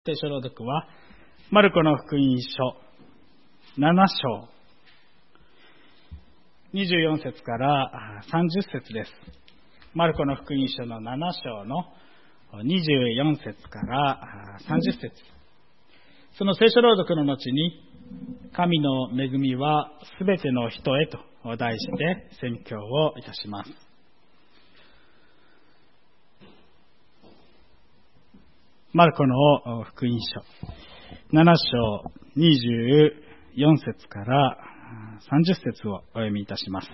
聖書朗読はマルコの福音書7章24節から30節です。マルコの福音書の7章の24節から30節、その聖書朗読の後に神の恵みはすべての人へと題して宣教をいたします。マルコの福音書7章24節から30節をお読みいたします。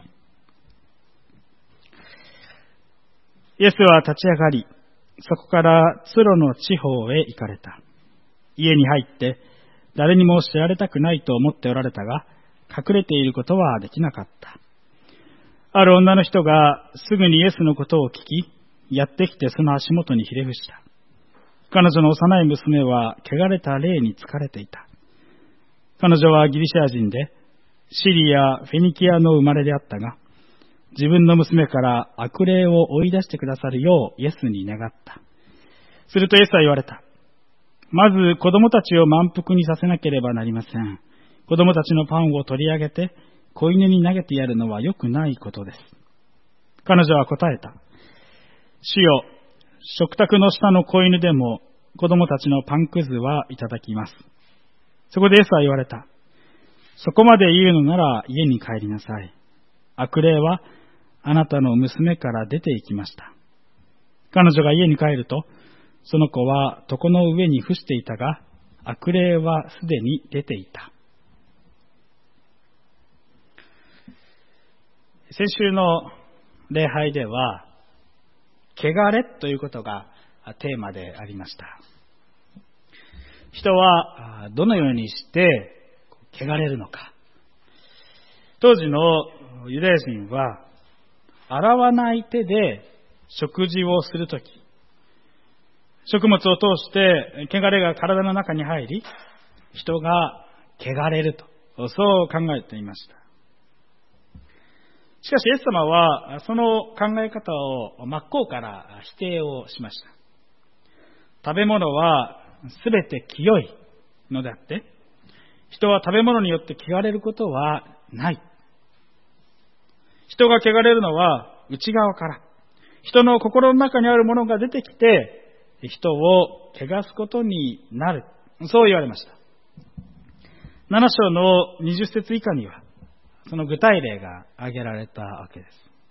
イエスは立ち上がり、そこからツロの地方へ行かれた。家に入って誰にも知られたくないと思っておられたが、隠れていることはできなかった。ある女の人がすぐにイエスのことを聞き、やってきてその足元にひれ伏した。彼女の幼い娘は汚れた霊に疲れていた。彼女はギリシャ人で、シリア、フェニキアの生まれであったが、自分の娘から悪霊を追い出してくださるようイエスに願った。するとイエスは言われた。まず子供たちを満腹にさせなければなりません。子供たちのパンを取り上げて、子犬に投げてやるのは良くないことです。彼女は答えた。主よ、食卓の下の子犬でも子供たちのパンくずはいただきます。そこでイエスは言われた。そこまで言うのなら家に帰りなさい。悪霊はあなたの娘から出て行きました。彼女が家に帰ると、その子は床の上に伏していたが、悪霊はすでに出ていた。先週の礼拝では、汚れということがテーマでありました。人はどのようにして汚れるのか。当時のユダヤ人は洗わない手で食事をするとき、食物を通して汚れが体の中に入り、人が汚れると、そう考えていました。しかしイエス様はその考え方を真っ向から否定をしました。食べ物はすべて清いのであって、人は食べ物によって汚れることはない。人が汚れるのは内側から、人の心の中にあるものが出てきて、人を汚すことになる。そう言われました。7章の20節以下には、その具体例が挙げられたわけです。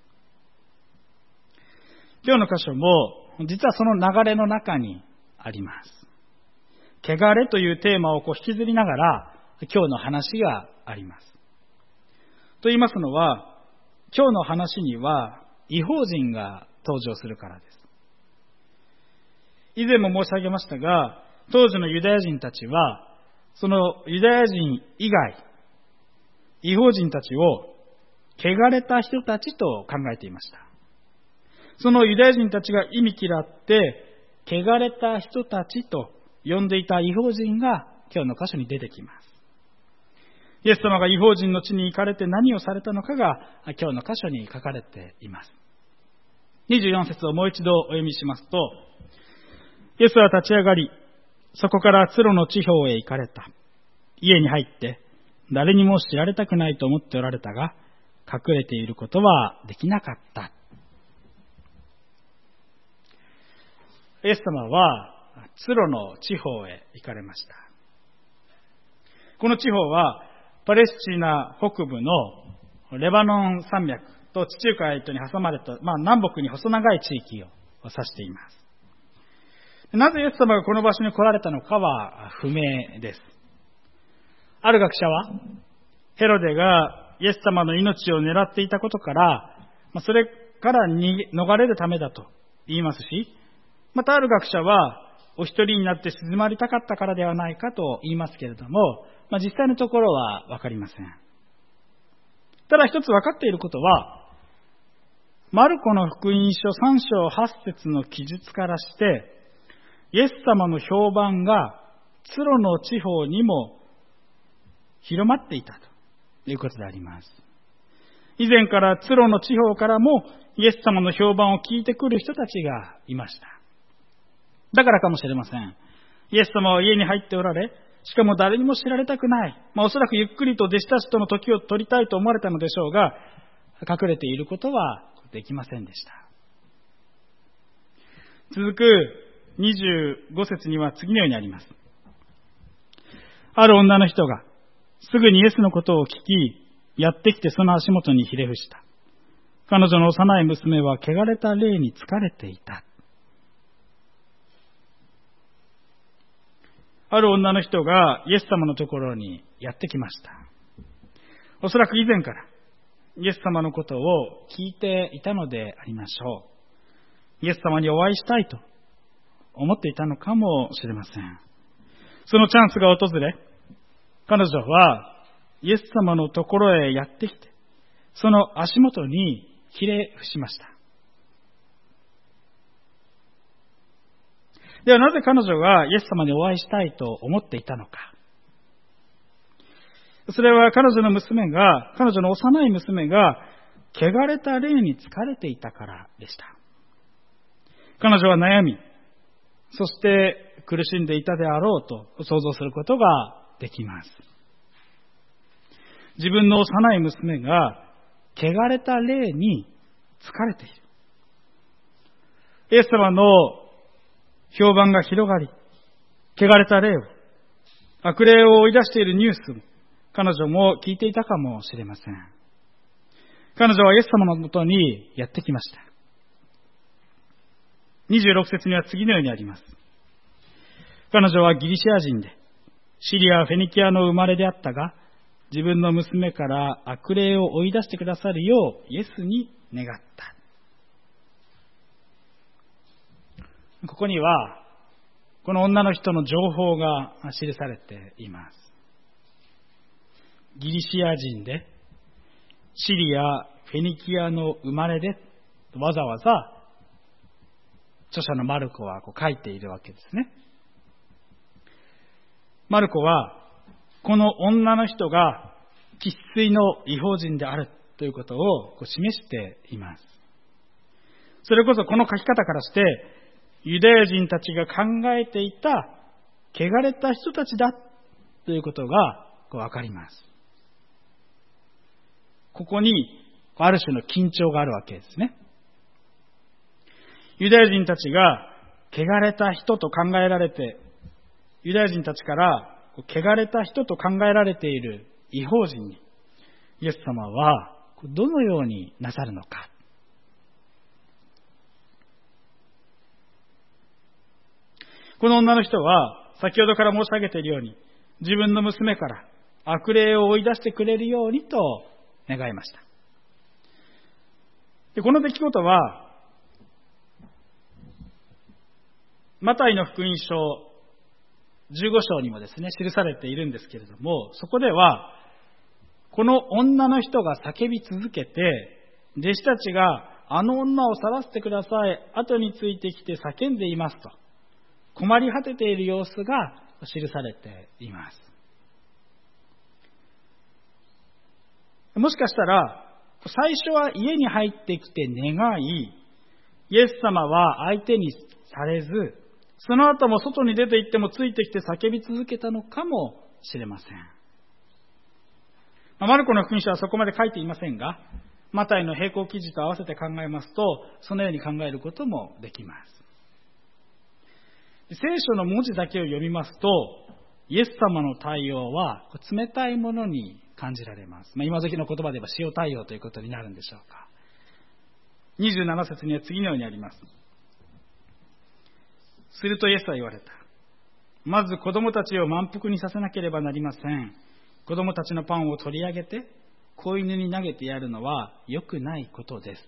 今日の箇所も実はその流れの中にあります。汚れというテーマを引きずりながら今日の話があります。と言いますのは、今日の話には異邦人が登場するからです。以前も申し上げましたが、当時のユダヤ人たちはそのユダヤ人以外、異邦人たちを汚れた人たちと考えていました。そのユダヤ人たちが忌み嫌って汚れた人たちと呼んでいた異邦人が今日の箇所に出てきます。イエス様が異邦人の地に行かれて何をされたのかが今日の箇所に書かれています。24節をもう一度お読みしますと、イエスは立ち上がり、そこからツロの地方へ行かれた。家に入って誰にも知られたくないと思っておられたが、隠れていることはできなかった。イエス様はツロの地方へ行かれました。この地方はパレスチナ北部のレバノン山脈と地中海に挟まれた、南北に細長い地域を指しています。なぜイエス様がこの場所に来られたのかは不明です。ある学者は、ヘロデがイエス様の命を狙っていたことから、それから逃れるためだと言いますし、またある学者は、お一人になって静まりたかったからではないかと言いますけれども、実際のところはわかりません。ただ一つ分かっていることは、マルコの福音書3章8節の記述からして、イエス様の評判がツロの地方にも広まっていたということであります。以前からツロの地方からもイエス様の評判を聞いてくる人たちがいました。だからかもしれません。 イエス様は家に入っておられ、しかも誰にも知られたくない。おそらくゆっくりと弟子たちとの時を取りたいと思われたのでしょうが、隠れていることはできませんでした。続く25節には次のようにあります。ある女の人がすぐにイエスのことを聞き、やってきてその足元にひれ伏した。彼女の幼い娘は汚れた霊に疲れていた。ある女の人がイエス様のところにやってきました。おそらく以前からイエス様のことを聞いていたのでありましょう。イエス様にお会いしたいと思っていたのかもしれません。そのチャンスが訪れ、彼女はイエス様のところへやってきて、その足元にひれ伏しました。ではなぜ彼女がイエス様にお会いしたいと思っていたのか。それは彼女の幼い娘が汚れた霊に疲れていたからでした。彼女は悩み、そして苦しんでいたであろうと想像することができます。自分の幼い娘が汚れた霊に疲れている。イエス様の評判が広がり、汚れた霊を、悪霊を追い出しているニュースを彼女も聞いていたかもしれません。彼女はイエス様のもとにやってきました。26節には次のようにあります。彼女はギリシア人で、シリア、フェニキアの生まれであったが、自分の娘から悪霊を追い出してくださるようイエスに願った。ここには、この女の人の情報が記されています。ギリシア人で、シリア、フェニキアの生まれで、わざわざ、著者のマルコは書いているわけですね。マルコは、この女の人が生粋の異邦人であるということを示しています。それこそこの書き方からして、ユダヤ人たちが考えていた汚れた人たちだということがわかります。ここにある種の緊張があるわけですね。ユダヤ人たちが汚れた人と考えられて、ユダヤ人たちから汚れた人と考えられている異邦人にイエス様はどのようになさるのか。この女の人は先ほどから申し上げているように、自分の娘から悪霊を追い出してくれるようにと願いました。で、この出来事はマタイの福音書15章にもですね、記されているんですけれども、そこではこの女の人が叫び続けて、弟子たちがあの女を去らせてください、後についてきて叫んでいますと困り果てている様子が記されています。もしかしたら最初は家に入ってきて願い、イエス様は相手にされず、その後も外に出て行ってもついてきて叫び続けたのかもしれません。マルコの福音書はそこまで書いていませんが、マタイの並行記事と合わせて考えますと、そのように考えることもできます。聖書の文字だけを読みますと、イエス様の対応は冷たいものに感じられます。今時の言葉で言えば塩対応ということになるんでしょうか。27節には次のようにあります。するとイエスは言われた。まず子供たちを満腹にさせなければなりません。子供たちのパンを取り上げて子犬に投げてやるのは良くないことです。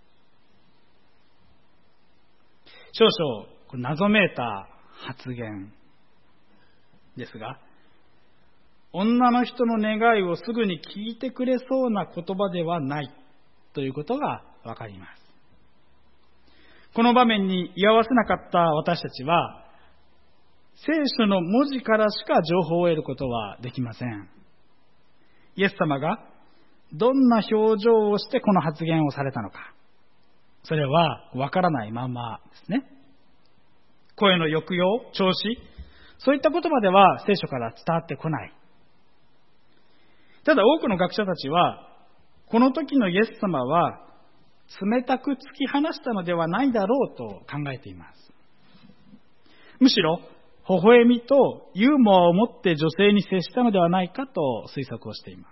少々謎めいた発言ですが、女の人の願いをすぐに聞いてくれそうな言葉ではないということがわかります。この場面に居合わせなかった私たちは、聖書の文字からしか情報を得ることはできません。イエス様がどんな表情をしてこの発言をされたのか、それはわからないままですね。声の抑揚、調子、 そういった言葉では聖書から伝わってこない。ただ多くの学者たちは、この時のイエス様は冷たく突き放したのではないだろうと考えています。むしろ、微笑みとユーモアを持って女性に接したのではないかと推測をしています。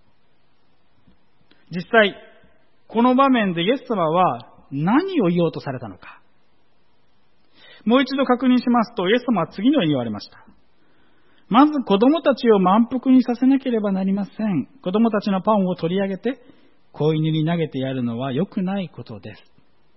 実際、この場面でイエス様は何を言おうとされたのか。もう一度確認しますと、イエス様は次のように言われました。まず子供たちを満腹にさせなければなりません。子供たちのパンを取り上げて、子犬に投げてやるのは良くないことです。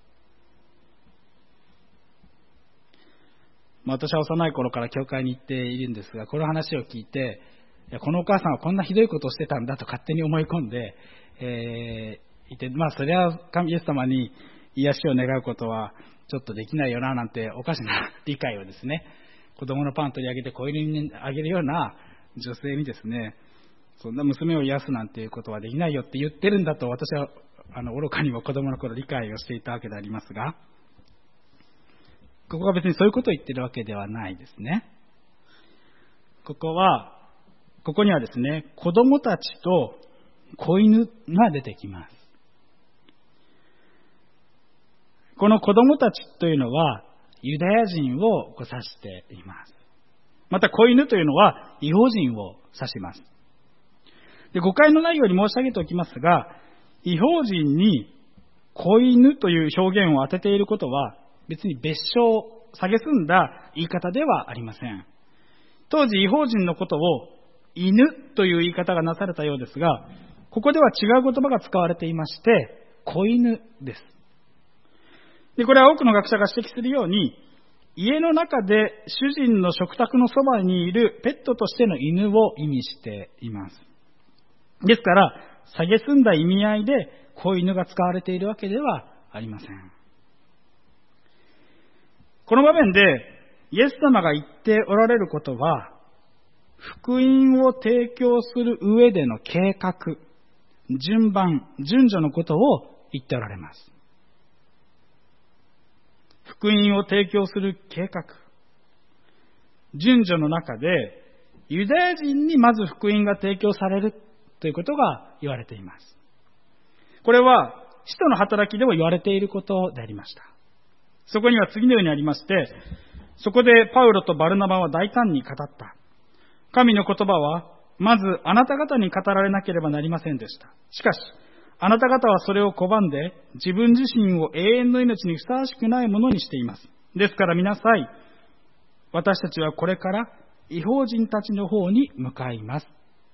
私は幼い頃から教会に行っているんですが、この話を聞いて、このお母さんはこんなひどいことをしてたんだと勝手に思い込んで、いて、それはイエス様に癒しを願うことはちょっとできないよななんておかしな理解をですね、子供のパン取り上げて子犬にあげるような女性にですね、そんな娘を癒すなんていうことはできないよって言ってるんだと私は愚かにも子供の頃理解をしていたわけでありますが、ここは別にそういうことを言ってるわけではないですね。ここにはですね、子供たちと子犬が出てきます。この子供たちというのはユダヤ人を指しています。また子犬というのは異邦人を指します。で、誤解のないように申し上げておきますが、異邦人に子犬という表現を当てていることは別に別称、蔑んだ言い方ではありません。当時異邦人のことを犬という言い方がなされたようですが、ここでは違う言葉が使われていまして、子犬です。で、これは多くの学者が指摘するように、家の中で主人の食卓のそばにいるペットとしての犬を意味しています。ですから、蔑んだ意味合いで子犬が使われているわけではありません。この場面でイエス様が言っておられることは、福音を提供する上での計画、順番、順序のことを言っておられます。福音を提供する計画、順序の中で、ユダヤ人にまず福音が提供されるということが言われています。これは、使徒の働きでも言われていることでありました。そこには次のようにありまして、そこでパウロとバルナバは大胆に語った。神の言葉は、まずあなた方に語られなければなりませんでした。しかし、あなた方はそれを拒んで、自分自身を永遠の命にふさわしくないものにしています。ですから見なさい。私たちはこれから異邦人たちの方に向かいます。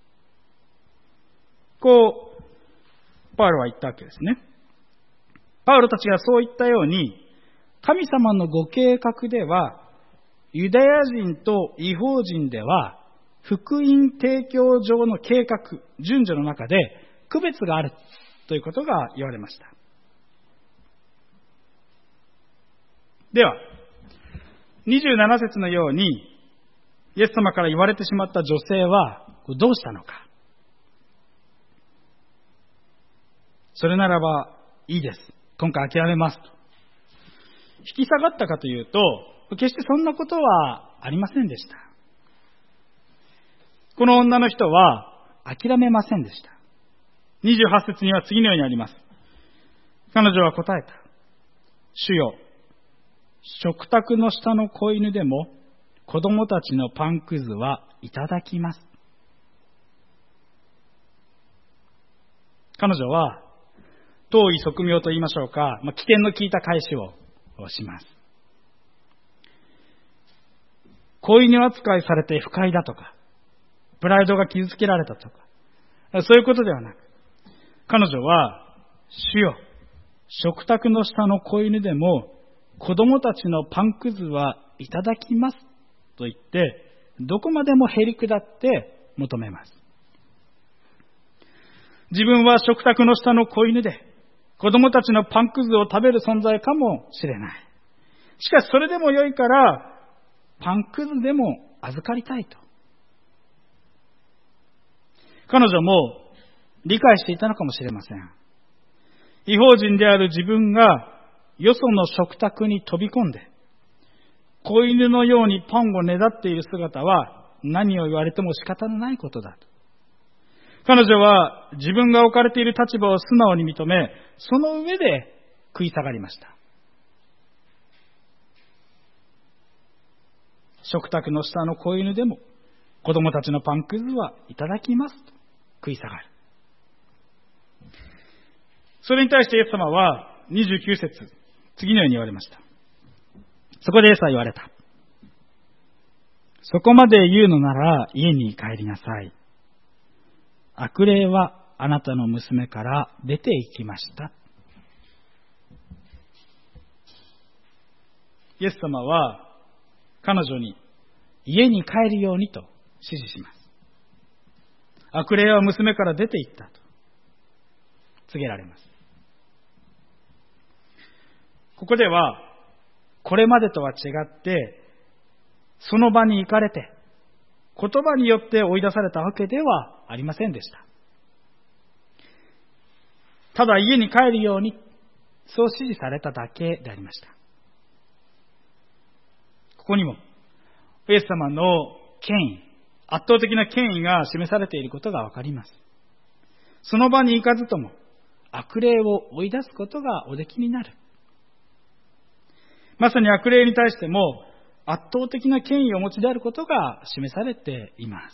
こう、パウロは言ったわけですね。パウロたちがそう言ったように、神様のご計画では、ユダヤ人と異邦人では、福音提供上の計画、順序の中で区別があるということが言われました。では、27節のように、イエス様から言われてしまった女性はどうしたのか。それならばいいです。今回諦めますと。引き下がったかというと、決してそんなことはありませんでした。この女の人は諦めませんでした。28節には次のようにあります。彼女は答えた。主よ、食卓の下の子犬でも子供たちのパンくずはいただきます。彼女は遠い側面と言いましょうか、起点の効いた返しをします。子犬扱いされて不快だとか、プライドが傷つけられたとか、そういうことではなく、彼女は、主よ、食卓の下の子犬でも子供たちのパンくずはいただきますと言って、どこまでもへり下って求めます。自分は食卓の下の子犬で、子供たちのパンくずを食べる存在かもしれない。しかしそれでも良いから、パンくずでも預かりたいと。彼女も理解していたのかもしれません。異邦人である自分がよその食卓に飛び込んで、 子犬のようにパンをねだっている姿は何を言われても仕方のないことだと。彼女は自分が置かれている立場を素直に認め、その上で食い下がりました。食卓の下の子犬でも子供たちのパンくずはいただきますと食い下がる。それに対してイエス様は29節、次のように言われました。そこでイエスは言われた。そこまで言うのなら家に帰りなさい。悪霊はあなたの娘から出て行きました。イエス様は彼女に家に帰るようにと指示します。悪霊は娘から出て行ったと告げられます。ここではこれまでとは違ってその場に行かれて言葉によって追い出されたわけではありませんでした。ただ家に帰るようにそう指示されただけでありました。ここにもイエス様の権威、圧倒的な権威が示されていることがわかります。その場に行かずとも悪霊を追い出すことがおできになる。まさに悪霊に対しても圧倒的な権威をお持ちであることが示されています。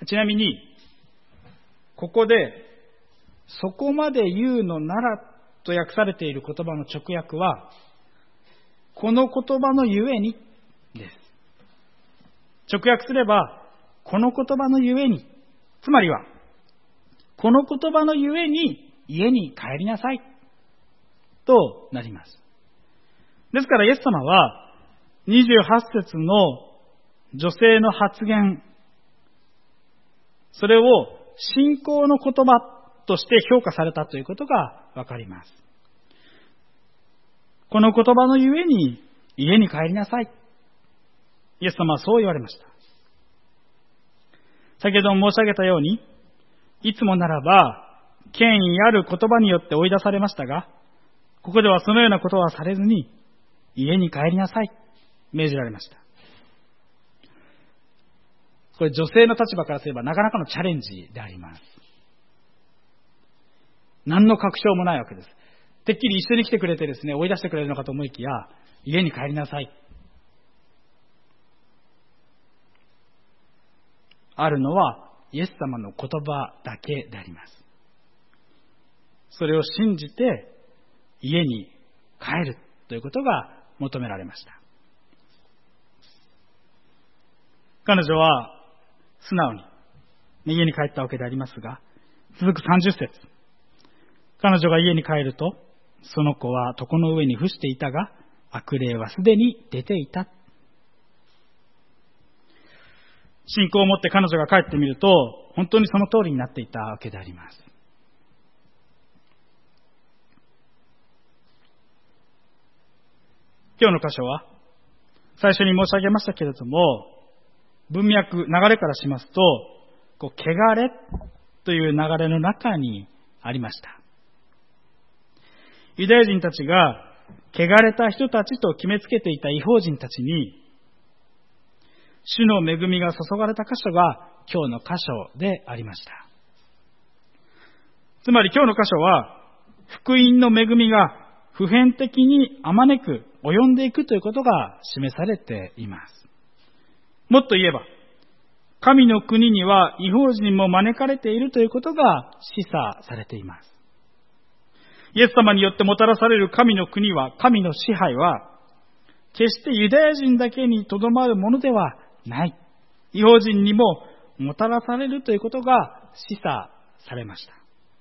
ちなみにここでそこまで言うのならと訳されている言葉の直訳はこの言葉のゆえにです。直訳すればこの言葉のゆえに、つまりはこの言葉のゆえに家に帰りなさいとなります。ですからイエス様は28節の女性の発言、それを信仰の言葉として評価されたということがわかります。この言葉のゆえに家に帰りなさい。イエス様はそう言われました。先ほども申し上げたように、いつもならば権威ある言葉によって追い出されましたが、ここではそのようなことはされずに家に帰りなさい命じられました。これ女性の立場からすればなかなかのチャレンジであります。何の確証もないわけです。てっきり一緒に来てくれてですね、追い出してくれるのかと思いきや、家に帰りなさい。あるのはイエス様の言葉だけであります。それを信じて家に帰るということが求められました。彼女は素直に家に帰ったわけでありますが、続く30節。彼女が家に帰ると、その子は床の上に伏していたが、悪霊はすでに出ていた。信仰を持って彼女が帰ってみると、本当にその通りになっていたわけであります。今日の箇所は、最初に申し上げましたけれども、文脈、流れからしますと、汚れという流れの中にありました。ユダヤ人たちが汚れた人たちと決めつけていた異邦人たちに、主の恵みが注がれた箇所が今日の箇所でありました。つまり今日の箇所は、福音の恵みが普遍的にあまねく及んでいくということが示されています。もっと言えば、神の国には異邦人も招かれているということが示唆されています。イエス様によってもたらされる神の国は、神の支配は、決してユダヤ人だけにとどまるものではない。異邦人にももたらされるということが示唆されました。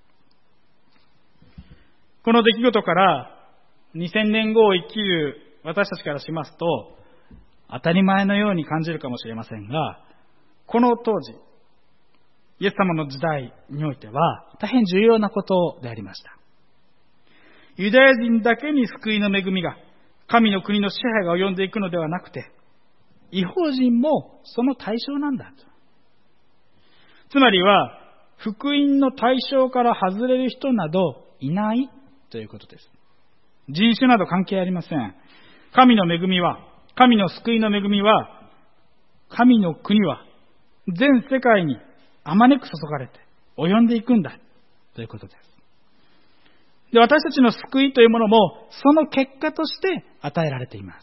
この出来事から2000年後を生きる私たちからしますと、当たり前のように感じるかもしれませんが、この当時、イエス様の時代においては大変重要なことでありました。ユダヤ人だけに救いの恵みが、神の国の支配が及んでいくのではなくて、異邦人もその対象なんだと。つまりは、福音の対象から外れる人などいないということです。 人種など関係ありません。神の恵みは、神の救いの恵みは、神の国は、全世界にあまねく注がれて、及んでいくんだ、ということです。で、私たちの救いというものも、その結果として与えられています。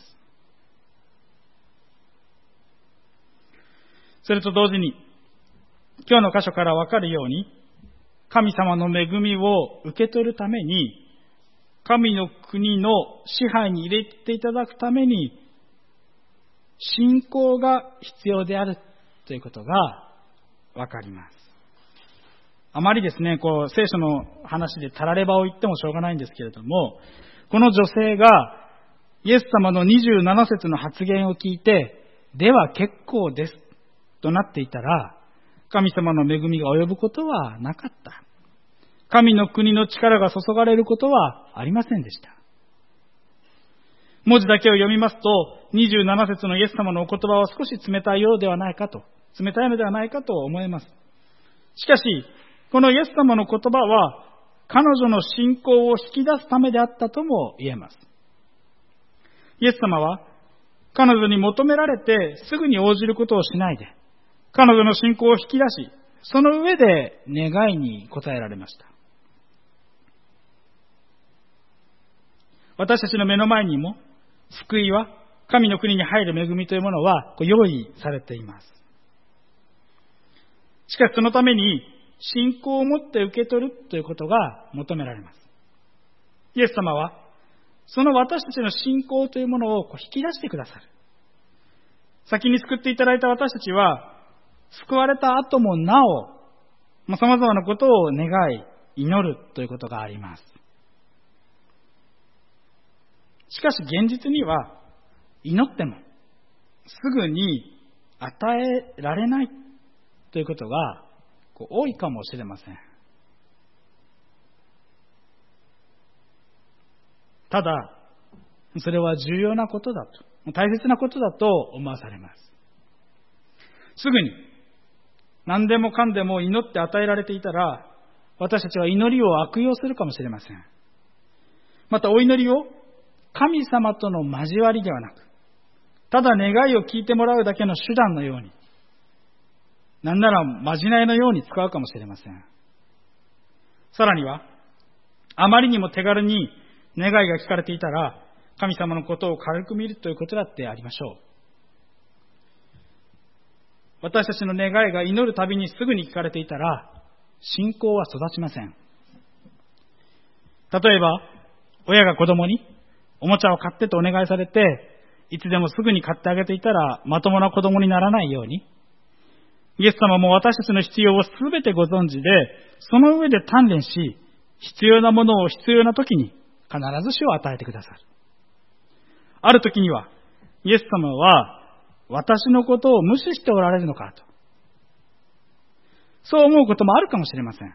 それと同時に、今日の箇所からわかるように、神様の恵みを受け取るために、神の国の支配に入れていただくために、信仰が必要であるということがわかります。あまりですね、聖書の話でたらればを言ってもしょうがないんですけれども、この女性がイエス様の27節の発言を聞いて、では結構ですとなっていたら、神様の恵みが及ぶことはなかった。神の国の力が注がれることはありませんでした。文字だけを読みますと、27節のイエス様のお言葉は少し冷たいのではないかと思えます。しかし、このイエス様の言葉は、彼女の信仰を引き出すためであったとも言えます。イエス様は、彼女に求められてすぐに応じることをしないで、彼女の信仰を引き出し、その上で願いに応えられました。私たちの目の前にも、救いは、神の国に入る恵みというものは用意されています。しかしそのために、信仰を持って受け取るということが求められます。イエス様は、その私たちの信仰というものを引き出してくださる。先に救っていただいた私たちは、救われた後もなお、様々なことを願い、祈るということがあります。しかし現実には、祈ってもすぐに与えられないということが多いかもしれません。ただ、それは重要なことだと、大切なことだと思わされます。すぐに何でもかんでも祈って与えられていたら、私たちは祈りを悪用するかもしれません。またお祈りを神様との交わりではなく、ただ願いを聞いてもらうだけの手段のように、なんならまじないのように使うかもしれません。さらには、あまりにも手軽に願いが聞かれていたら、神様のことを軽く見るということだってありましょう。私たちの願いが祈るたびにすぐに聞かれていたら、信仰は育ちません。例えば、親が子供におもちゃを買ってとお願いされて、いつでもすぐに買ってあげていたら、まともな子供にならないように、イエス様も私たちの必要をすべてご存知で、その上で鍛錬し、必要なものを必要な時に必ずしを与えてくださる。ある時には、イエス様は私のことを無視しておられるのかと。そう思うこともあるかもしれません。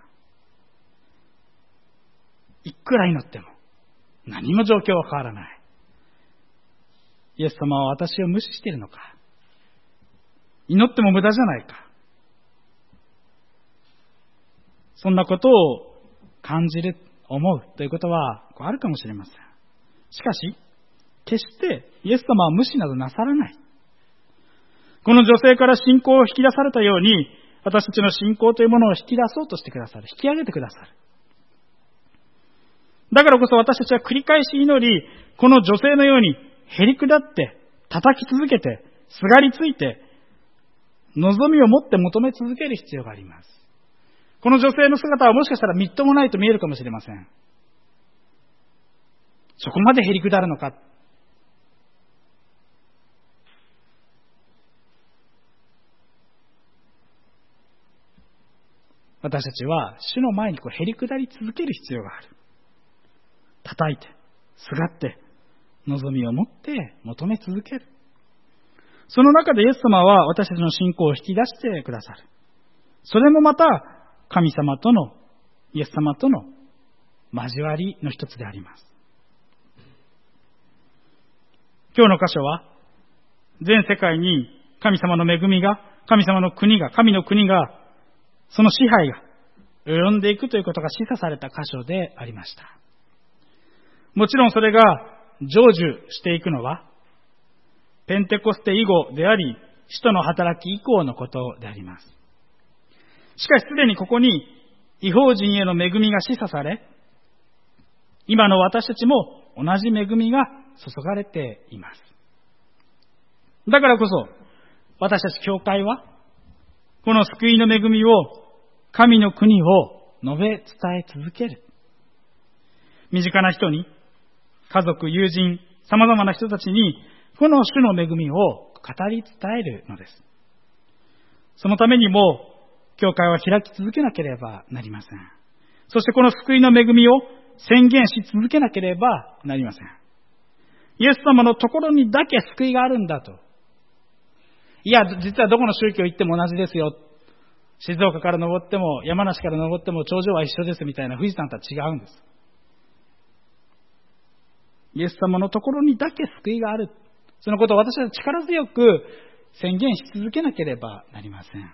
いくら祈っても何も状況は変わらない。イエス様は私を無視しているのか。祈っても無駄じゃないか。そんなことを感じる、思うということはあるかもしれません。しかし、決してイエス様は無視などなさらない。この女性から信仰を引き出されたように、私たちの信仰というものを引き出そうとしてくださる。引き上げてくださる。だからこそ私たちは繰り返し祈り、この女性のようにへりくだって、叩き続けて、すがりついて、望みを持って求め続ける必要があります。この女性の姿はもしかしたらみっともないと見えるかもしれません。そこまでへりくだるのか。私たちは主の前にへりくだり続ける必要がある。叩いて、すがって、望みを持って求め続ける。その中でイエス様は私たちの信仰を引き出してくださる。それもまた神様との、イエス様との交わりの一つであります。今日の箇所は、全世界に神様の恵みが、神様の国が、神の国が、その支配が及んでいくということが示唆された箇所でありました。 もちろんそれが成就していくのは、ペンテコステ以後であり、使徒の働き以降のことであります。しかしすでにここに異邦人への恵みが示唆され、今の私たちも同じ恵みが注がれています。だからこそ、私たち教会は、この救いの恵みを、神の国を述べ伝え続ける。身近な人に、家族、友人、様々な人たちに、この主の恵みを語り伝えるのです。そのためにも、教会は開き続けなければなりません。そしてこの救いの恵みを宣言し続けなければなりません。イエス様のところにだけ救いがあるんだと。いや、実はどこの宗教行っても同じですよ。静岡から登っても、山梨から登っても頂上は一緒ですみたいな富士山とは違うんです。イエス様のところにだけ救いがある。そのことを私は力強く宣言し続けなければなりません。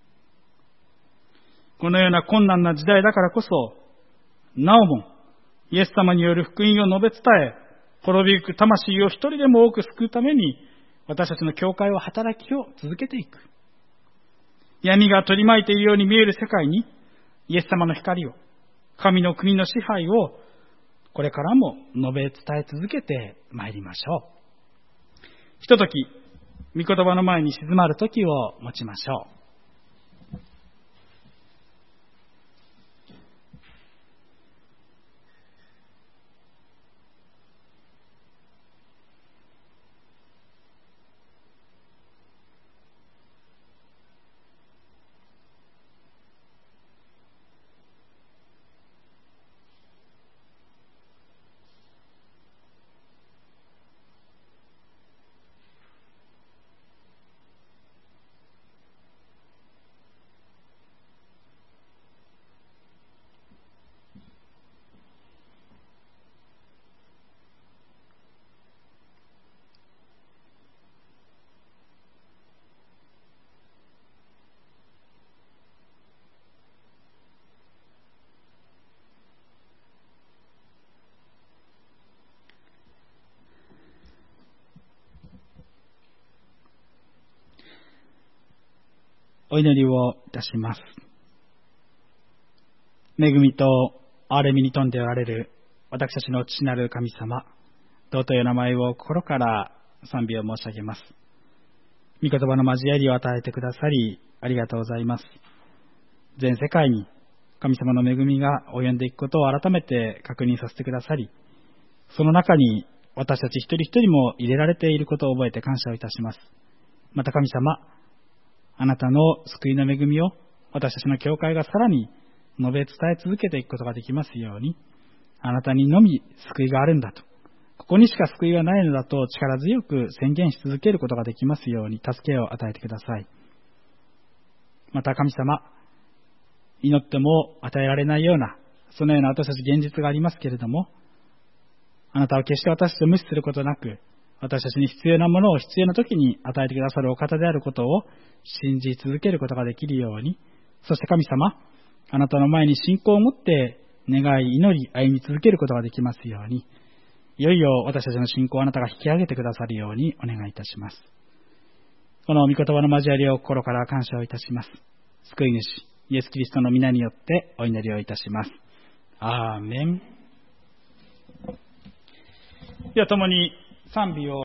このような困難な時代だからこそ、なおもイエス様による福音を述べ伝え、滅びゆく魂を一人でも多く救うために、私たちの教会は働きを続けていく。闇が取り巻いているように見える世界に、イエス様の光を、神の国の支配を、これからも述べ伝え続けてまいりましょう。ひととき、御言葉の前に静まる時を持ちましょう。お祈りをいたします。恵みと憐れみに富んでおられる私たちの父なる神様、尊いお名前を心から賛美を申し上げます。御言葉の交わりを与えてくださりありがとうございます。全世界に神様の恵みが及んでいくことを改めて確認させてくださり、その中に私たち一人一人も入れられていることを覚えて感謝をいたします。また神様、あなたの救いの恵みを私たちの教会がさらに述べ伝え続けていくことができますように、あなたにのみ救いがあるんだと、ここにしか救いはないのだと力強く宣言し続けることができますように助けを与えてください。また神様、祈っても与えられないような、そのような私たち現実がありますけれども、あなたは決して私たちを無視することなく、私たちに必要なものを必要な時に与えてくださるお方であることを信じ続けることができるように、そして神様、あなたの前に信仰を持って願い、祈り、歩み続けることができますように、いよいよ私たちの信仰をあなたが引き上げてくださるようにお願いいたします。この御言葉の交わりを心から感謝をいたします。救い主、イエス・キリストの皆によってお祈りをいたします。アーメン。では共に賛美を